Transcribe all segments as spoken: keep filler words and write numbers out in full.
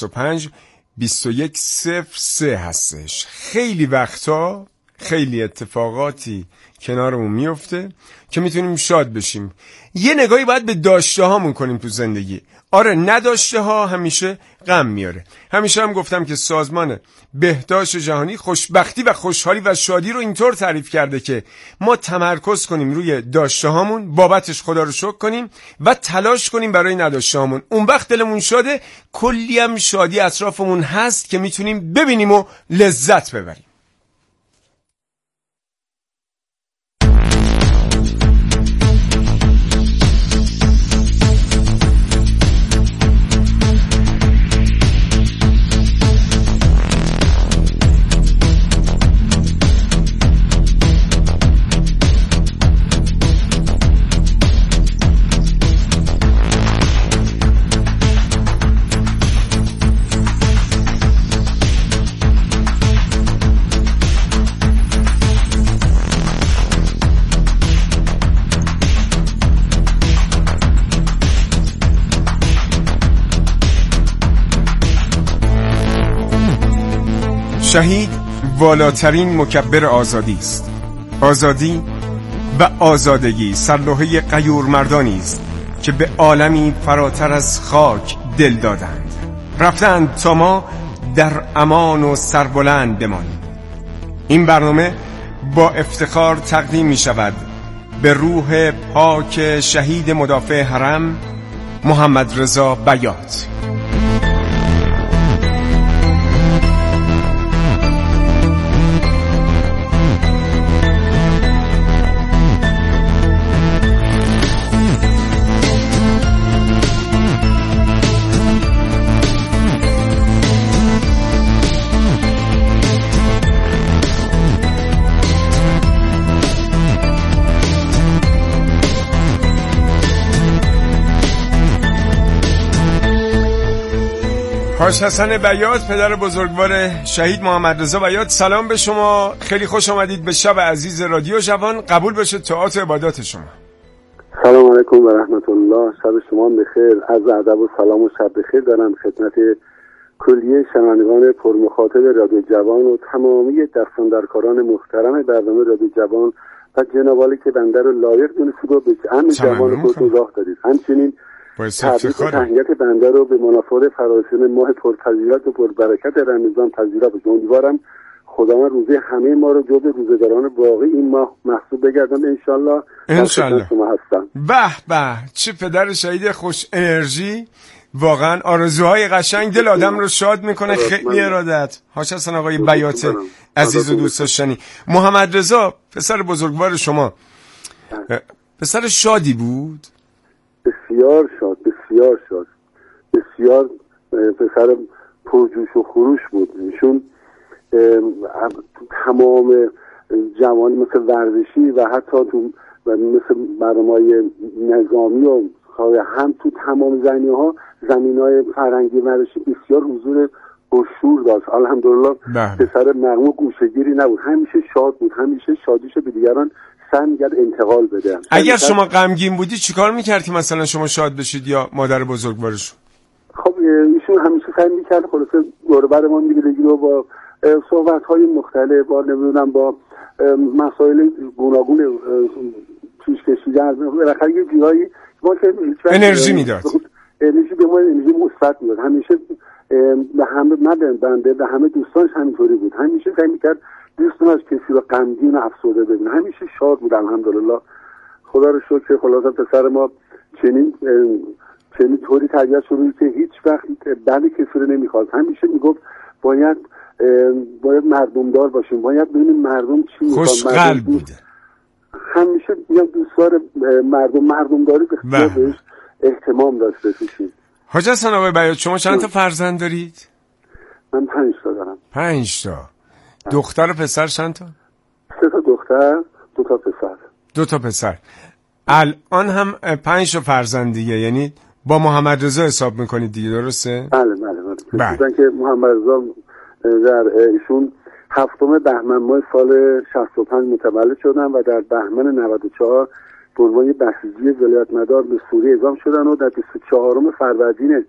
شصت و پنج بیست و یک صفر سه هستش. خیلی وقتا خیلی اتفاقاتی کنارمون میفته که میتونیم شاد بشیم. یه نگاهی باید به داشته هامون کنیم تو زندگی. آره نداشته ها همیشه غم میاره. همیشه هم گفتم که سازمان بهداشت جهانی خوشبختی و خوشحالی و شادی رو اینطور تعریف کرده که ما تمرکز کنیم روی داشته هامون، بابتش خدا رو شکر کنیم و تلاش کنیم برای نداشته هامون. اون وقت دلمون شاده، کلی هم شادی اطرافمون هست که میتونیم ببینیم و لذت ببریم. شهید والاترین مکبر آزادی است. آزادی و آزادگی سرلوحه غیور مردانی است که به عالمی فراتر از خاک دل دادند، رفتند تا ما در امان و سربلند بمانیم. این برنامه با افتخار تقدیم می شود به روح پاک شهید مدافع حرم محمد رضا بیات. حاج حسن بیات، پدر بزرگوار شهید محمد رضا بیات، سلام به شما. خیلی خوش آمدید به شب عزیز رادیو جوان. قبول بشه طاعت و عبادات شما. سلام علیکم و رحمت الله. شب شما بخیر. عرض ادب و سلام و شب بخیر دارم خدمت کلیه شنوندگان پرمخاطب رادیو جوان و تمامی دستاندرکاران محترم برنامه رادیو جوان و جنابالی که بنده رو لایق دونستید و به امن جوان خودتون راه دادید. همچنین تبریک و تهنیت بنده رو به مناسبت فرارسیدن ماه پرفضیلت و پربرکت رمضان پذیرا به امیدوارم خداوند روزه همه ما رو جزو روزگاران واقعی این ماه محسوب بگردم انشالله. انشالله. شما هستم. به به، چه پدر شهید خوش انرژی. واقعا آرزوهای قشنگ دل آدم رو شاد میکنه. خیلی ارادت. حاج حسن آقای بیات عزیز و دوست داشتنی. محمد رضا پسر بزرگوار شما پسر شادی بود؟ بسیار شاد، بسیار شاد، بسیار پسر پرجوش و خروش بود. ایشون تمام جوانی مثل ورزشی و حتی تو مثل برنامه‌های نظامی و هم تو تمام زمینه‌ها زمینه‌های فرهنگی ورزشی بسیار حضور پرشور داشت. الحمدلله پسر مغموم و گوشه‌گیری نبود، همیشه شاد بود، همیشه شادیشو به دیگران سعی می‌کرد انتقال بده. اگر شما غمگین بودی چیکار می‌کردی مثلا شما شاد بشید یا مادر بزرگوارشون؟ خب ایشون همیشه سعی می‌کرد خلاصه دور و برمون می‌گیره و با صحبت‌های مختلف با نمیدونم با مسائل گوناگون پیش کشیدن بالاخره یه جایی ما که انرژی میداد. انرژی به ما انرژی مثبت میداد. همیشه به همه من بنده به همه دوستانش همینطوری بود. همیشه سعی می‌کرد دوستان از کسی رو غمگین و افسرده ببینه. همیشه شاد بود الحمدلله. خدا رو شکر خلاصا پسر ما چنین چنین طوری تربیت شده که هیچ وقت بد کسی رو نمیخواست. همیشه میگفت باید باید مردمدار باشیم، باید ببینیم مردم چی میخوان. خوش قلب بوده. همیشه میگم دوستدار مردم مردمداری بسیار بهش اهتمام داشته باشیم. حاج حسن آقای بیات، شما چند تا فرزند دارید؟ من پنج تا دارم. پنج تا. دختر و پسر چند تا؟ سه تا دختر، دو تا پسر. دو تا پسر. الان هم پنج تا فرزند دیگه، یعنی با محمد رضا حساب میکنید دیگه، درسته؟ بله بله بله. بله. که محمد رضا در ایشون هفتم بهمن ماه سال شصت و پنج متولد شدن و در بهمن نود و چهار به عنوان بسیجی ولایت مدار به سوریه اعزام شدن و در بیست و چهارم فروردین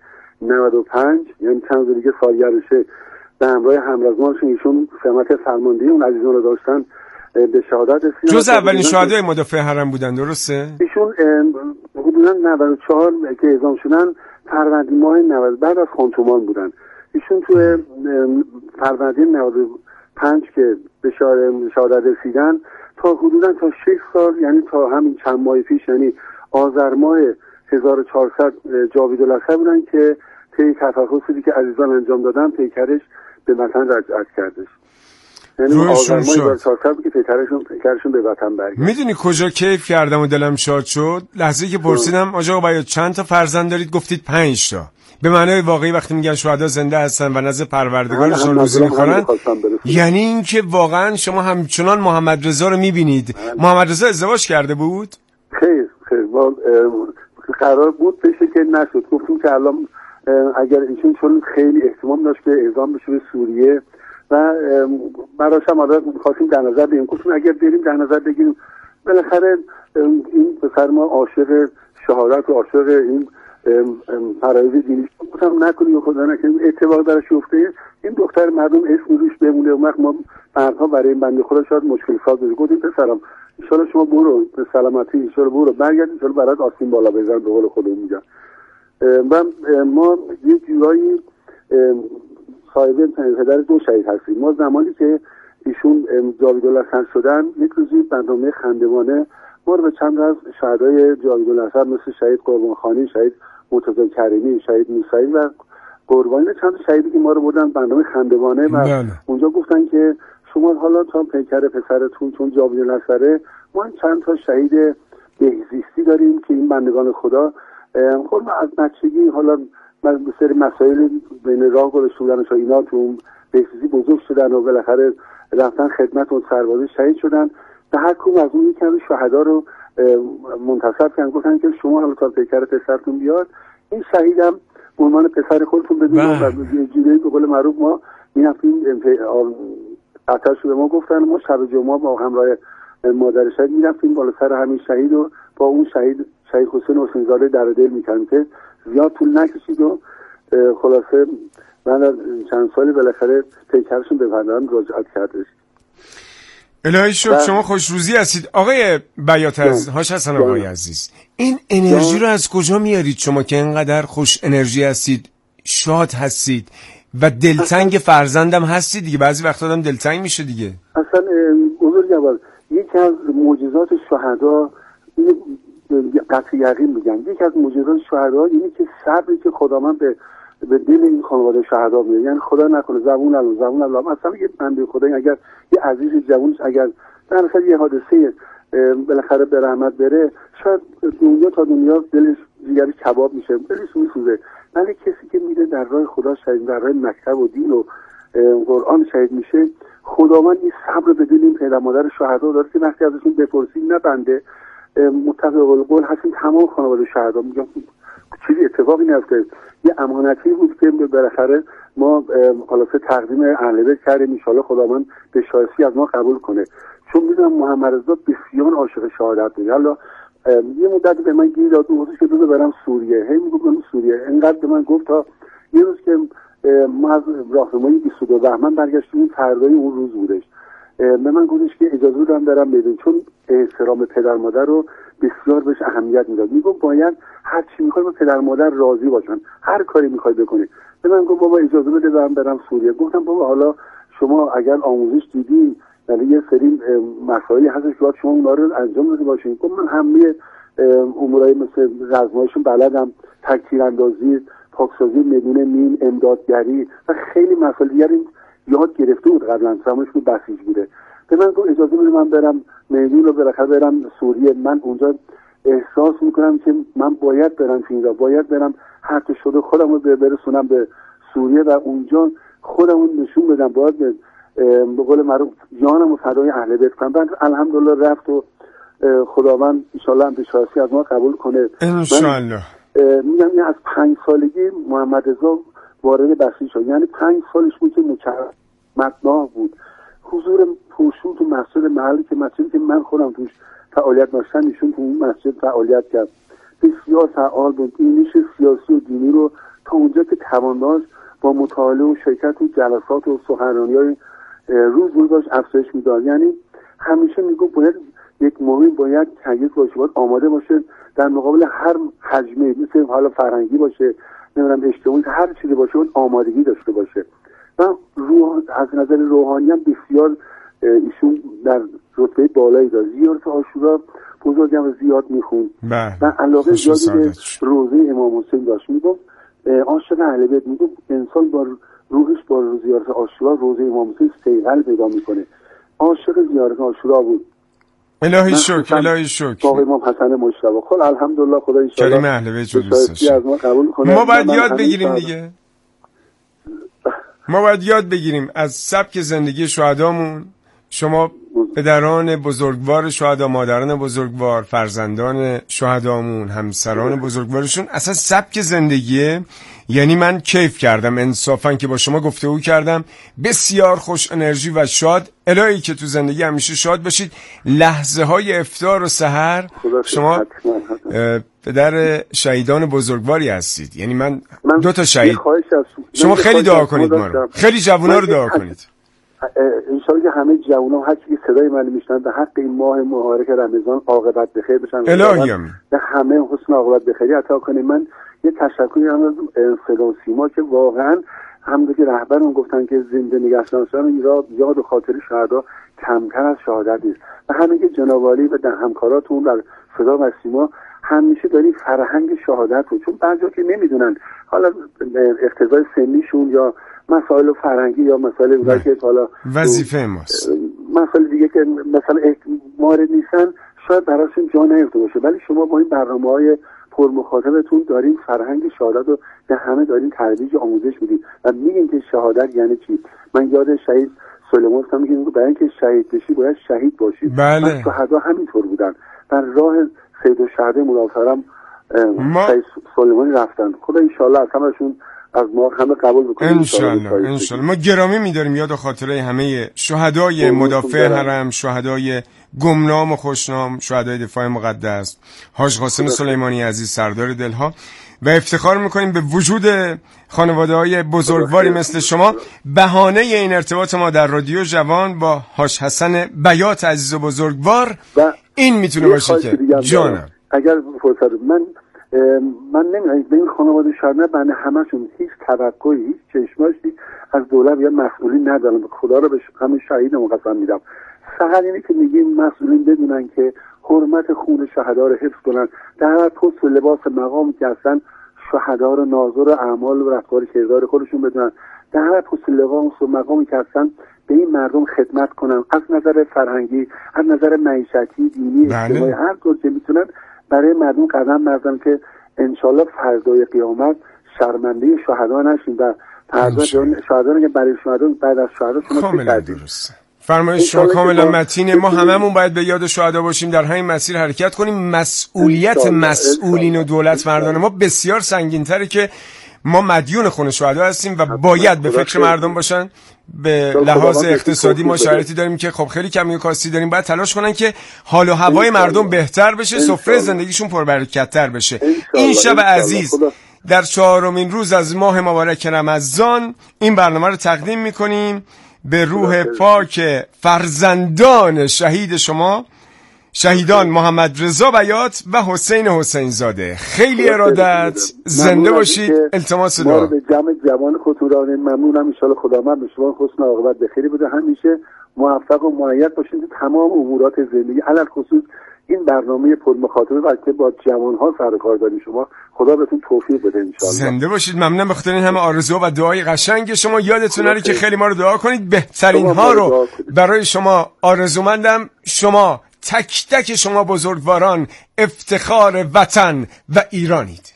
نود و پنج یعنی چند روز دیگه سالگردشه به همراه همرزمانشون ایشون سمت فرماندهی اون عزیزان رو داشتن به شهادت رسیدن. جز اولین شهدای مدافع حرم بودن درسته؟ ایشون حدودا نود و چهار که اعزام شدن فروردین ماه نود بعد از خانتومان بودن. ایشون تو فروردین نود و پنج که به شهادت رسیدن تا حدودا تا شش سال یعنی تا همین چند ماه پیش یعنی آذر ماه هزار و چهارصد جاوید الاسد بودن که طی تفحصی که عزیزان انجام دادن پیکرش به وطن رجعت کردش. یعنی آذر ماه هزار و چهارصد بود که پیکرشون پیکرشون به وطن برگشت. میدونی کجا کیف کردم و دلم شاد شد؟ لحظه‌ای که پرسیدم آقا باید چند تا فرزند دارید؟ گفتید پنج تا. به معنای واقعی وقتی میگن شهدا زنده هستن و نزد پروردگارشون روزی میخورن یعنی اینکه واقعا شما همچنان محمد رضا رو میبینید. محمد رضا ازدواج کرده بود؟ خیر خیر ما قرار بود بشه که نشد. گفتیم که الان اگر ایشون چون خیلی احتمال داشت که اعزام بشه به سوریه و براش هم عادت می‌خواستیم در نظر بگیریم. گفتیم اگر بریم در نظر بگیریم بالاخره این پسر ما عاشق شهادت و عاشق این فرایض دینی گفتم نکنیم خدا نکنیم اتفاق درش افته این دختر مردم اسم روش بمونه و وقت ما بعدها برای این بنده خدا شاید مشکل ساز بشه. گفتیم پسرم ان شاء الله شما برو به سلامتی ان شاء الله برو برگرد ان شاء الله برات آسین بالا بزن به قول خودمون میگن. و ما یه جورایی صاحب پدر دو شهید هستیم. ما زمانی که ایشون جاوید الاسد شدن یک روزی برنامه خندوانه ما رو به چند از شهدای جاوید الاسد مثل شهید قربانخانی، شهید مرتضی کریمی، شهید موسوی و قربانی چند شهیدی که ما رو بردن برنامه خندوانه و بله. اونجا گفتن که شما حالا تا پیکر پسرتون چون جاوید الاسد ما چند تا شهید بهزیستی داریم که این بندگان خدا خب از بچگی حالا من به سری مسائل بین راه گذاشتن و اینا تو بهزیستی بزرگ شدن و بالاخره رفتن خدمت و سربازی شهید شدن. به هر کدوم از اون یکی از شهدا رو منتصب کردن گفتن که شما حالا تا پیکر پسرتون بیاد این شهیدم به عنوان پسر خودتون بدونید و جوری به قول معروف ما میرفتیم آتش به ما گفتن ما شب جمعه با همراه مادر شهید میرفتیم بالا سر همین شهید و با اون شهید شهید حسین حسین زاده در دل میکنیم که زیاد طول نکشید و خلاصه من چند سالی بالاخره پیکرشون به وطن رجعت کردش. الهی شکر شما خوشروزی هستید. آقای بیات از هاش حسن آقای عزیز این انرژی رو از کجا میارید شما که اینقدر خوش انرژی هستید شاد هستید و دلتنگ فرزندم هستید دیگه؟ بعضی وقتا آدم دلتنگ میشه دیگه. اصلا بزرگوار یکی از معجزات شهدا قطع یقین میگم یکی از معجزات شهدا اینه که صبری که خداوند به به دل این خانواده شهدا میاره. یعنی خدا نکنه زبون الله زبون الله مثلا یه بنده خدا اگر یه عزیز جوونش اگر در مثلا یه حادثه بالاخره به رحمت بره شاید دنیا تا دنیا دلش جگرش کباب میشه دلش میسوزه. ولی کسی که میره در راه خدا شهید در راه مکتب و دین و قرآن شهید میشه خداوند این صبر به دل این پدر مادر شهدا داره که وقتی ازشون بپرسی نه بنده متفق القول هستیم تمام خانواده شهدا میگم چیزی اتفاقی نیفته یه امانتی بود که بالاخره ما خلاصه تقدیم اهل بیت کردیم ان شاءالله خداوند به شایستی از ما قبول کنه. چون میدونم محمد رضا بسیار عاشق شهادت بود. حالا یه مدت به من گیر داد اون که بذار برم سوریه هی میگم سوریه انقدر به من گفت تا یه روز که ما از راهنمایی بیست و دو بهمن برگشتیم فردای اون روز بودش به من گفتش که اجازه بدم برم بدون چون احترام پدر مادر رو بسیار بهش اهمیت میداد. میگم باید هر چی میخوای با پدر مادر راضی باشن هر کاری میخوای بکنی. به من گفت بابا اجازه بده برم برم سوریه. گفتم بابا حالا شما اگر آموزش دیدین یعنی یه سری مسائلی هست که باید شما اونا رو انجام بده باشین. گفت من همه امورای مثل رزمایشون بلدم تکثیر اندازی پاکسازی بدون مین امدادگری و خیلی مسائل دیگری یاد گرفته بود قبلا زمانش که بسیج بوده. به من گفت اجازه بده من برم میدون رو بالاخره برم سوریه. من اونجا احساس میکنم که من باید برم فینجا باید برم هر چه شده خودم رو برسونم به سوریه و اونجا خودم رو نشون بدم باید به قول معروف جانم رو فدای اهل بیت کنم. بعد الحمدلله رفت و خداوند ان شاء الله هم به شایستی از ما قبول کنه ان شاء الله. میگم از پنج سالگی محمد رضا وارد بسیج شد. یعنی پنج سالش بود که مکرم مطناع بود حضور پرشور تو مسجد محلی که مسجدی که من خودم توش فعالیت داشتم ایشون تو اون مسجد فعالیت کرد. بسیار فعال بود. اینش سیاسی و دینی رو تا اونجا که توان داشت با مطالعه و شرکت و جلسات و سخنرانی‌های روز روز داشت افزایش میداد. یعنی همیشه میگو باید یک مهم باید تغییر باشه، باید آماده باشه در مقابل هر حجمه، مثل حالا فرهنگی باشه، نمیدونم اجتماعی، هر چیزی باشه باید آمادگی داشته باشه. و روح از نظر روحانی هم بسیار ایشون در رتبه بالایی داره. زیارت عاشورا بزرگم و زیاد میخوند و علاقه زیادی به روزه امام حسین داشت. میگفت عاشق اهل بیت، میگفت انسان با روحش با زیارت عاشورا روزه امام حسین صیقل پیدا میکنه. عاشق زیارت عاشورا بود. الهی شکر، الهی شکر. با امام حسن مجتبی. خب الحمدلله خدا ان شاء الله کریم اهل بیت رو دوست داشته. ما باید یاد بگیریم دیگه. ما باید یاد بگیریم از سبک زندگی شهدامون. شما پدران بزرگوار شهدا، مادران بزرگوار، فرزندان شهدامون، همسران بزرگوارشون، اصلا سبک زندگیه. یعنی من کیف کردم انصافا که با شما گفتگو کردم، بسیار خوش انرژی و شاد. الهی که تو زندگی همیشه شاد باشید. لحظه های افطار و سحر شما پدر شهیدان بزرگواری هستید. یعنی من, من دو تا شهید. شما خیلی دعا کنید ما رو، خیلی جوونا رو دعا کنید. انشاءالله که همه جوونا هر کی صدای من میشنن به حق این ماه مبارک رمضان عاقبت بخیر بشن. الهی آمین. به همه حسن عاقبت بخیری عطا کنید. من یه تشکری هم از صدا و سیما که واقعا همونطور که رهبرمون گفتن که زنده نگه داشتن یاد و خاطر شهدا کمتر از شهادت نیست. و همین که جناب عالی و در همکاراتون در صدا و سیما همیشه دارین فرهنگ شهادت رو، چون بعضیا که نمیدونن حالا اقتضای سنیشون یا مسائل فرهنگی یا مسائل اونایی که حالا وظیفه ماست، مسائل دیگه که مثلا مورد نیستن شاید براشون جا نیفته باشه، ولی شما با این برنامه‌های پر مخاطبتون دارین فرهنگ شهادت رو به همه دارین ترویج آموزش میدین و میگین که شهادت یعنی چی. من یاد شهید سلیمان هستم، میگن برای اینکه شهید بشی باید شهید باشی. بله. شهدا همینطور بودن، در راه سید الشهدا مولانا ما... شهید سلیمانی رفتن. خدا ان شاء الله از همشون از ما همه قبول بکنه ان شاء الله. ان شاء الله ما گرامی می‌داریم یاد و خاطره همه شهدای مدافع حرم، شهدای گمنام و خوشنام، شهدای دفاع مقدس، حاج قاسم سلیمانی عزیز سردار دلها، و افتخار میکنیم به وجود خانواده‌های بزرگواری مثل شما. بهانه این ارتباط ما در رادیو جوان با حاج حسن بیات عزیز و بزرگوار و این میتونه باشه که جانم اگر فرصت من من نمیدونم به این خانواده شهدا بنده همشون هیچ توقعی، هیچ چشماشی از دولت یا مسئولین ندارم. خدا رو به همین شهیدمون قسم میدم. فقط اینه که میگیم مسئولین بدونن که حرمت خون شهدا رو حفظ کنن، در پست و لباس مقام که هستن شهدا رو ناظر اعمال و رفتار کردار خودشون بدونن، در هر پست و لباس و مقامی که هستن به این مردم خدمت کنن، از نظر فرهنگی، از نظر معیشتی، دینی، اجتماعی، هر طور که میتونن برای مردم قدم بردن که انشالله فردای قیامت شرمنده شهدا نشین و فردا شهدا که برای شهدا بعد از شهدا شما چه کردید. فرمایش شما کاملا متینه. ما هممون باید به یاد شهدا باشیم، در همین مسیر حرکت کنیم. مسئولیت مسئولین و دولت مردان ما بسیار سنگین‌تره که ما مدیون خون شهدا هستیم و باید به فکر مردم باشن. به لحاظ اقتصادی ما شرایطی داریم که خب خیلی کمی و کاستی داریم، باید تلاش کنن که حال و هوای مردم بهتر بشه، سفره زندگیشون پربرکت‌تر بشه. این شب عزیز در چهارمین روز از ماه مبارک رمضان این برنامه رو تقدیم می‌کنیم به روح پاک فرزندان شهید شما، شهیدان محمد رضا بیات و حسین حسین زاده. خیلی ارادت، زنده باشید. التماس دعا. ما به جمع جوان خطوران ممنونم. ان شاء الله خداوند به شما حسن عاقبت بخیری بده، همیشه موفق و مؤید باشید تو تمام امورات زندگی، علل خصوص این برنامه پر مخاطبه وقتی با جوان‌ها سر کار دارین شما. خدا بهتون توفیق بده ان شاء الله. زنده باشید. ممنونم به خاطر این همه آرزو و دعای قشنگ شما. یادتون نره که خیلی ما رو دعا کنید. بهترین ها رو برای شما آرزومندم. شما تک تک شما بزرگواران افتخار وطن و ایرانید.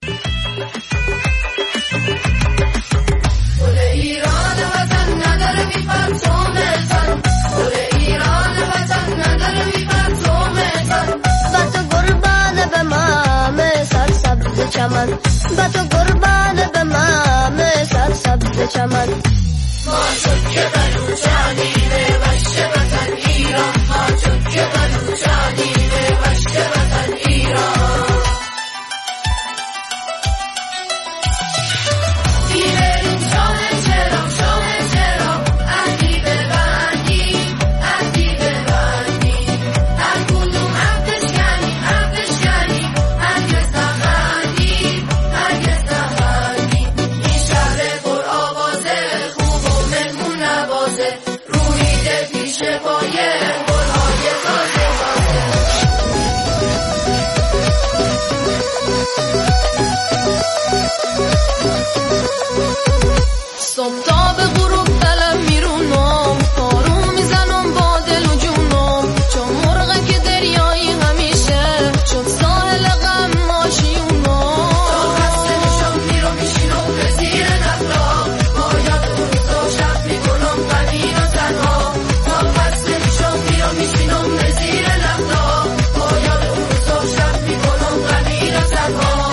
چمن با تو قربان به من سر سبز چمن ما چون که بلوچانیم وشت وطن ایران، ما چون که بلوچانیم وشت وطن ایران. صبح تا به غروب قلم میرونم آروم میزنم با دل و جونم چون مرغ که دریایی همیشه چون ساحل غم آشیونم تا خسته میشم میرم میشینم به زیر نخلا باید اون روزا شب میکنم غمین و تنها تا خسته میشم میرم میشینم به زیر نخلا باید اون روزا شب میکنم غمین و تنها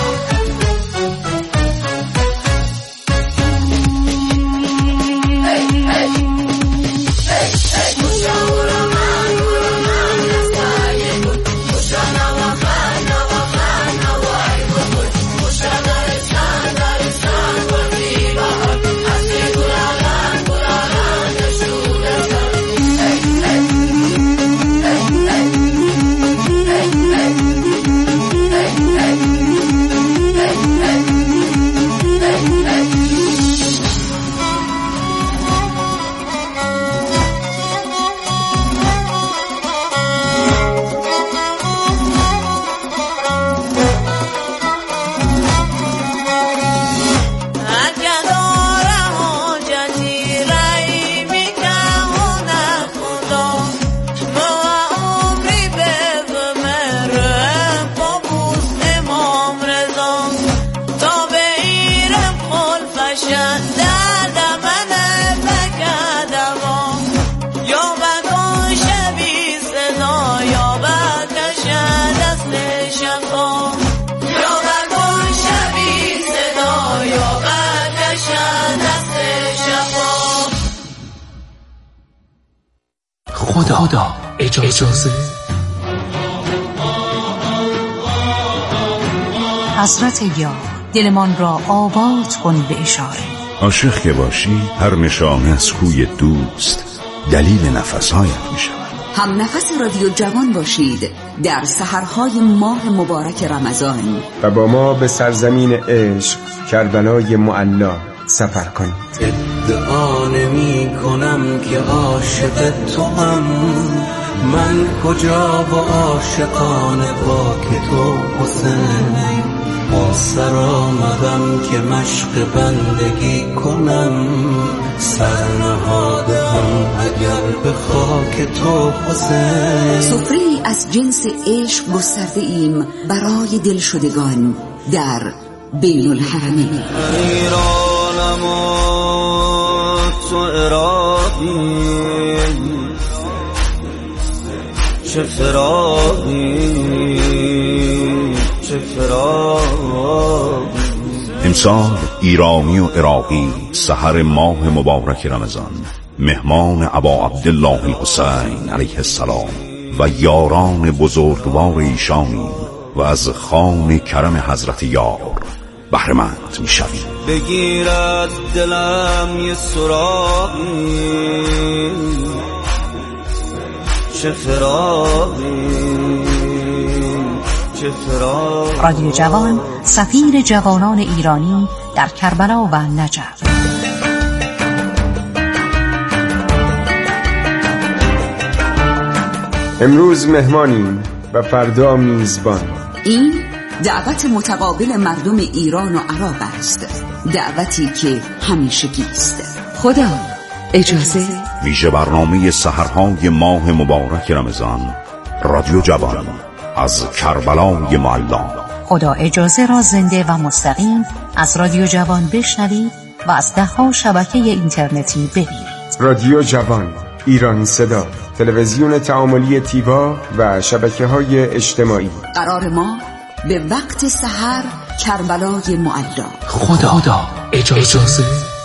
خدا اجازه حضرت یا دلمان را آباد کن به اشاره. عاشق که باشی هر نشانه از کوی دوست دلیل نفسهایت می شود. هم نفس رادیو جوان باشید در سحرهای ماه مبارک رمضان و با ما به سرزمین عشق کربلای معلا سفر کنید. ادعا نمی کنم که عاشق تو هم، من کجا و عاشقان پاک تو حسین. با سر آمدم که مشق بندگی کنم، سرنهادم اگر به خاک تو حسین. سفره‌ای از جنس عشق گسترده ایم برای دلشدگان در بین الحرمین. ایرانم و تو عراقی، چه فراقی چه فراقی. امسال ایرانی و عراقی سحر ماه مبارک رمضان مهمان ابا عبدالله الحسین علیه السلام و یاران بزرگوار ایشانیم و از خوان کرم حضرت یار بهره‌مند می‌شویم. بگیرد دلم یه سراغی، چه فراقی چه فراقی. رادیو جوان، سفیر جوانان ایرانی در کربلا و نجف. امروز مهمانیم و فردا میزبان. این دعوت متقابل مردم ایران و عراق است، دعوتی که همیشگی است. خدا اجازه. ویژه برنامه سحرهای ماه مبارک رمضان، رادیو جوان از کربلای معلا. خدا اجازه را زنده و مستقیم از رادیو جوان بشنوید و از ده‌ها شبکه اینترنتی ببینید. رادیو جوان، ایرانی صدا، تلویزیون تعاملی تیوا و شبکه‌های اجتماعی. قرار ما به وقت سحر کربلای معلا. خدا اجازه.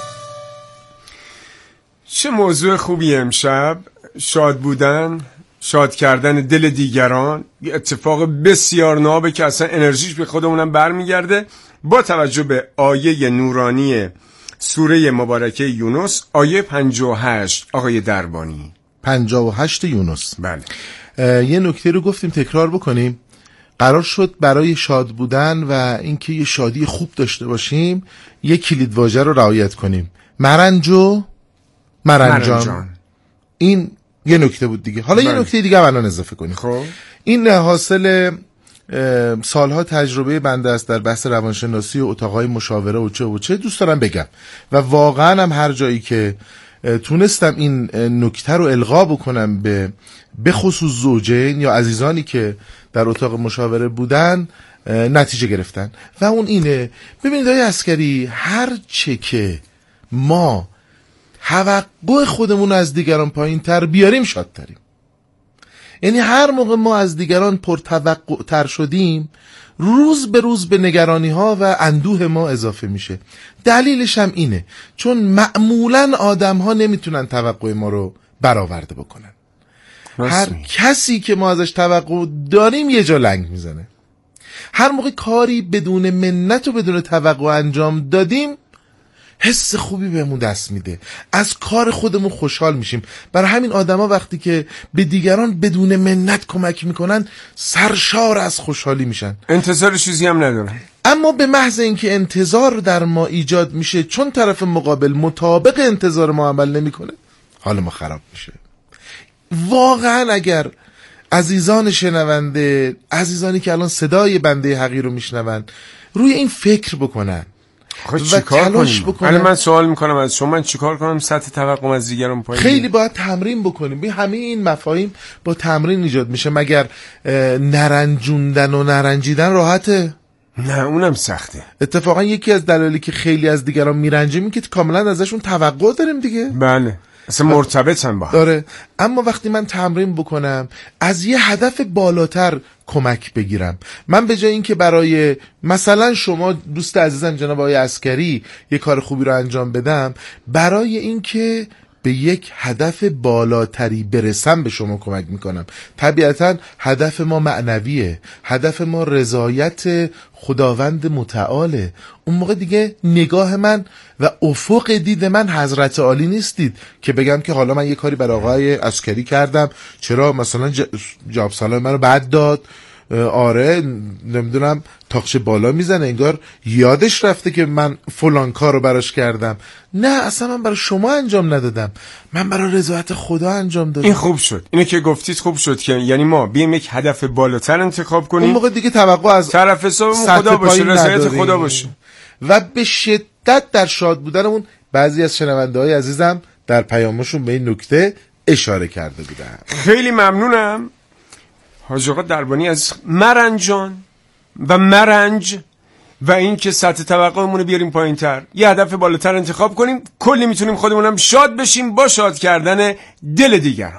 چه موضوع خوبی امشب. شاد بودن، شاد کردن دل دیگران، یه اتفاق بسیار نابه که اصلا انرژیش به خودمونم برمیگرده. با توجه به آیه نورانی سوره مبارکه یونس، آیه پنجاه و هشت. آقای دربانی، پنجاه و هشت یونس. بله. یه نکته رو گفتیم تکرار بکنیم. قرار شد برای شاد بودن و اینکه یه شادی خوب داشته باشیم یه کلید واژه رو رعایت کنیم. مرنج و مرنجان. مرنجان. این یه نکته بود دیگه. حالا بله. یه نکته دیگه الان اضافه کنیم. خب این حاصل سالها تجربه بنده است در بحث روانشناسی و اتاقهای مشاوره و چه و چه دوست دارم بگم و واقعا هم هر جایی که تونستم این نکته رو القا بکنم به به خصوص زوجین یا عزیزانی که در اتاق مشاوره بودن نتیجه گرفتن و اون اینه. ببینید آقای عسکری، هر چه که ما توقع خودمون از دیگران پایین تر بیاریم شادتریم. یعنی هر موقع ما از دیگران پرتوقع تر شدیم روز به روز به نگرانی ها و اندوه ما اضافه میشه. دلیلش هم اینه چون معمولا آدم ها نمیتونن توقع ما رو برآورده بکنن. هر کسی که ما ازش توقع داریم یه جا لنگ میزنه. هر موقع کاری بدون منت و بدون توقع انجام دادیم حس خوبی بهمون دست میده، از کار خودمون خوشحال میشیم. برای همین آدما وقتی که به دیگران بدون منت کمک میکنن سرشار از خوشحالی میشن، انتظار چیزی هم ندارن. اما به محض اینکه انتظار در ما ایجاد میشه چون طرف مقابل مطابق انتظار ما عمل نمیکنه حال ما خراب میشه. واقعا اگر عزیزان شنونده، عزیزانی که الان صدای بنده حقیر رو میشنون روی این فکر بکنن و تلاش بکنم. الان من سوال میکنم از شما، من چیکار کنم سطح توقعم از دیگران پایین؟ خیلی باید تمرین بکنیم. ببین همه این مفاهیم با تمرین ایجاد میشه. مگر نرنجوندن و نرنجیدن راحته؟ نه اونم سخته. اتفاقا یکی از دلایلی که خیلی از دیگران میرنجیم این که کاملا ازشون توقع داریم دیگه. بله اصلا مرتبطن با هم. داره. اما وقتی من تمرین بکنم از یه هدف بالاتر کمک بگیرم، من به جای این که برای مثلا شما دوست عزیزم جناب آقای عسکری یه کار خوبی رو انجام بدم، برای این که به یک هدف بالاتری برسم به شما کمک میکنم. طبیعتا هدف ما معنویه، هدف ما رضایت خداوند متعاله. اون موقع دیگه نگاه من و افق دید من حضرت عالی نیستید که بگم که حالا من یه کاری برای آقای عسکری کردم چرا مثلا جواب سلام منو بد داد، آره نمیدونم تاقچه بالا میزنه، انگار یادش رفته که من فلان کار رو براش کردم. نه اصلا من برای شما انجام ندادم، من برای رضایت خدا انجام دادم. این خوب شد، اینو که گفتید خوب شد که یعنی ما بیایم یک هدف بالاتر انتخاب کنیم. اون موقع دیگه توقع از طرف حسابمون خدا باشه، رضایت خدا باشه و به شدت در شاد بودنمون. بعضی از شنونده‌های عزیزم در پیامشون به این نکته اشاره کرده بودن. خیلی ممنونم حاج آقا دربانی از مرنجان و مرنج و این که سطح توقعمون رو بیاریم پایین تر، یه هدف بالاتر انتخاب کنیم، کلی میتونیم خودمونم شاد بشیم با شاد کردن دل دیگران.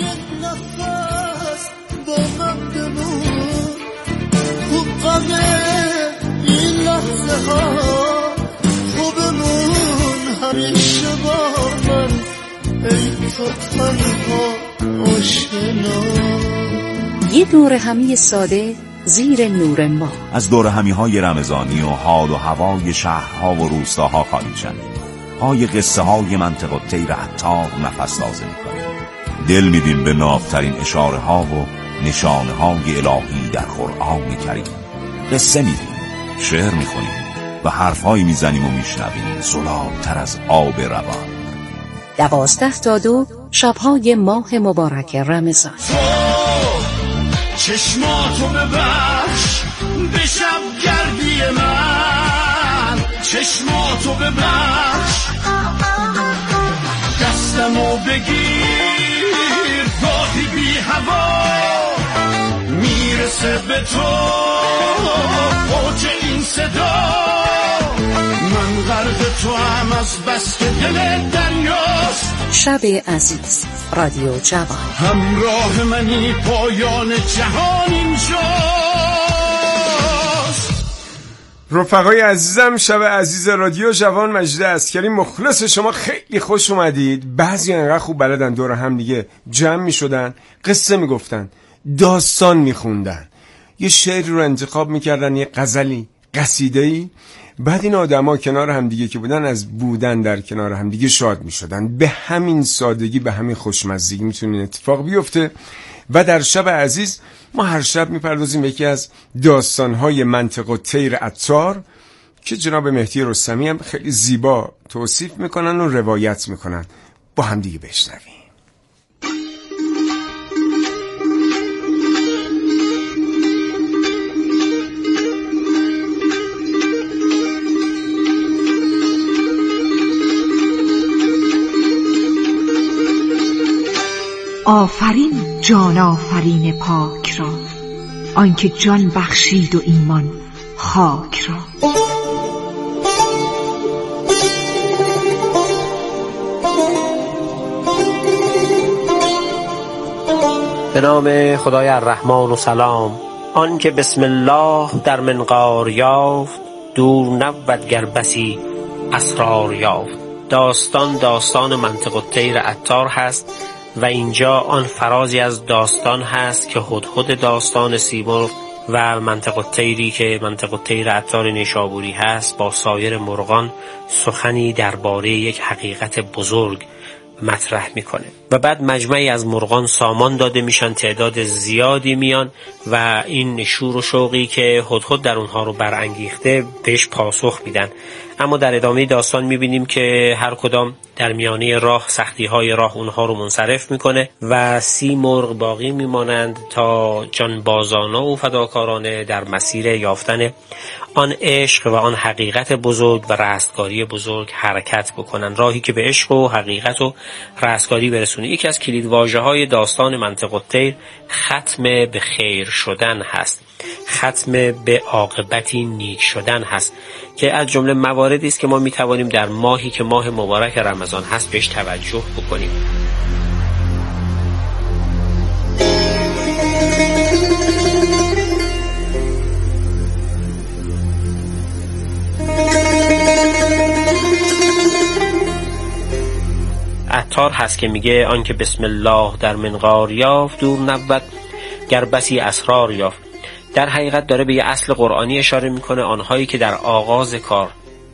یه دور همی ساده زیر نور ما. از دور همی های رمضانی و حال و هوای شهرها و روستاها خالی شدیم. پای قصه های منطق و طیر عطار نفس تازه می‌کنیم. دل میدیم به نافترین اشاره ها و نشانه های الهی در قرآن کریم. قصه میدیم، شعر میخونیم و حرفهایی میزنیم و میشنویم زلالتر از آب روان. دوازده تا دو شبهای ماه مبارک رمضان. چشماتو ببخش به شب گردی من، چشماتو ببخش دستمو بگیر گاهی بی هوا میرسه به تو اوج این صدا. من غرق تو هم از بس که دل دریاست. شب عزیز رادیو جوان، همراه منی پایان جهان اینجاست. رفقای عزیزم، شب عزیز رادیو جوان، مجید عسکری مخلص شما. خیلی خوش اومدید. بعضی انقدر خوب بلدن دور هم دیگه جمع می شدن، قصه می گفتن، داستان می خوندن، یه شعری رو انتخاب می کردن، یه غزلی، قصیده‌ای. بعد این آدما کنار هم دیگه که بودن از بودن در کنار هم دیگه شاد می شدن. به همین سادگی، به همین خوشمزگی میتونه اتفاق بیفته. و در شب عزیز ما هر شب میپردازیم یکی از داستانهای منطق و طیر عطار که جناب مهدی رستمی هم خیلی زیبا توصیف میکنن و روایت میکنن. با هم دیگه بشنویم. آفرین جان آفرین پاک را، آنکه جان بخشید و ایمان خاک را. به نام خدای الرحمن و سلام. آن که بسم الله در منقار یافت، دور نبود گر بسی اسرار یافت. داستان داستان منطق الطیر عطار هست و اینجا آن فرازی از داستان هست که هدهد داستان سیمرغ و منطق الطیری که منطق الطیر عطار نیشابوری هست با سایر مرغان سخنی درباره یک حقیقت بزرگ مطرح میکنه و بعد مجمعی از مرغان سامان داده میشن، تعداد زیادی میان و این شور و شوقی که هدهد در اونها رو برانگیخته بهش پاسخ میدن. اما در ادامه داستان میبینیم که هر کدام در میانه راه سختی های راه اونها رو منصرف میکنه و سی مرغ باقی میمانند تا جانبازانه و فداکارانه در مسیر یافتن آن عشق و آن حقیقت بزرگ و رستگاری بزرگ حرکت بکنن، راهی که به عشق و حقیقت و رستگاری برسونه. یکی از کلیدواژه های داستان منطق الطیر ختم به خیر شدن هست، ختم به عاقبتی نیک شدن هست که از جمله مواردی است که ما میتوانیم در ماهی که ماه مبارک رمضان هست بهش توجه بکنیم. عطار هست که میگه آن که بسم الله در منقار یافت، دور نبود گر بسی اسرار یافت. در حقیقت داره به یه اصل قرآنی اشاره میکنه، آنهایی که در آغاز کار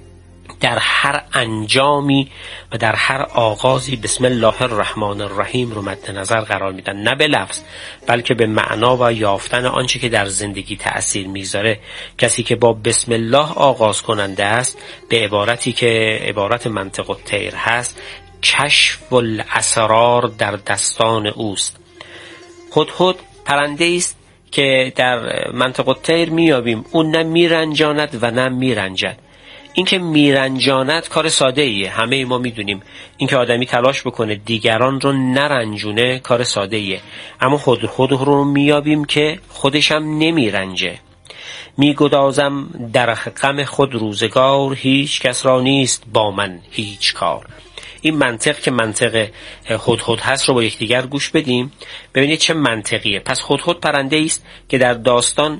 در هر انجامی و در هر آغازی بسم الله الرحمن الرحیم رو مد نظر قرار میدن، نه به لفظ بلکه به معنا و یافتن آنچه که در زندگی تأثیر میذاره. کسی که با بسم الله آغاز کننده است، به عبارتی که عبارت منطق الطیر هست، کشف الاسرار در دستان اوست. هدهد پرنده است که در منطق الطیر میابیم اون نه میرنجاند و نه میرنجد. این که میرنجاند کار ساده ایه، همه ما میدونیم. این که آدمی تلاش بکنه دیگران رو نرنجونه کار ساده ایه. اما هدهد رو میابیم که خودش هم نمیرنجه. میگدازم در غم خود روزگار، هیچ کس را نیست با من هیچ کار. این منطق که منطق هدهد هست رو با یکدیگر گوش بدیم ببینید چه منطقیه. پس هدهد پرنده است که در داستان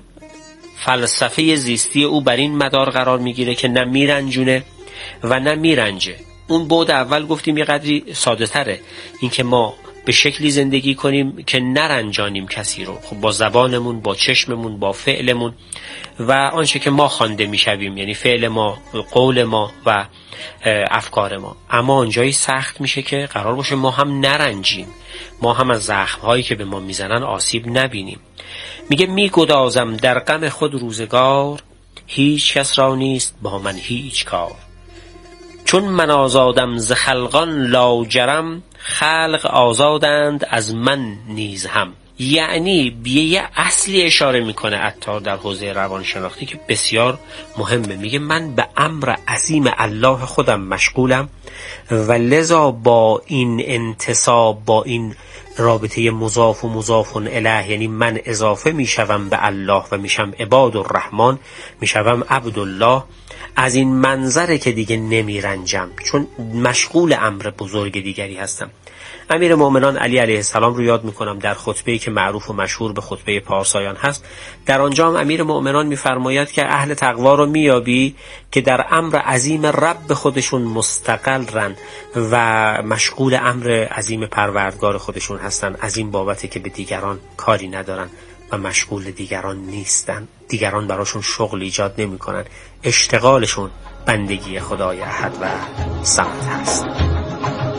فلسفه زیستی او بر این مدار قرار میگیره که نه میرنجونه و نه میرنجه. اون بعد اول گفتیم یه قدری ساده تره، این که ما به شکلی زندگی کنیم که نرنجانیم کسی رو، خب با زبانمون، با چشممون، با فعلمون و آنچه که ما خوانده میشویم، یعنی فعل ما، قول ما و افکار ما. اما اونجایی سخت میشه که قرار باشه ما هم نرنجیم، ما هم از زخم‌هایی که به ما میزنن آسیب نبینیم. میگه میگدازم در غم خود روزگار، هیچ کس را نیست با من هیچ کار. چون من آزادم ز خلقان لاجرم، خلق آزادند از من نیز هم. یعنی به یه اصلی اشاره میکنه عطار در حوزه روانشناختی که بسیار مهمه. میگه من به امر عظیم الله خودم مشغولم و لذا با این انتساب، با این رابطه مضاف و مضاف الیه، یعنی من اضافه میشوم به الله و میشم عباد الرحمن، میشوم عبدالله، از این منظره که دیگه نمیرنجم چون مشغول امر بزرگ دیگری هستم. امیر مومنان علی علیه السلام رو یاد میکنم در خطبه‌ای که معروف و مشهور به خطبه پارسایان هست. در آنجا هم امیر مومنان میفرماید که اهل تقوا رو میابی که در امر عظیم رب خودشون مستقلن و مشغول امر عظیم پروردگار خودشون هستن، از این بابته که به دیگران کاری ندارن و مشغول دیگران نیستن، دیگران براشون شغل ایجاد نمی کنن، اشتغالشون بندگی خدای احد و صمد هست.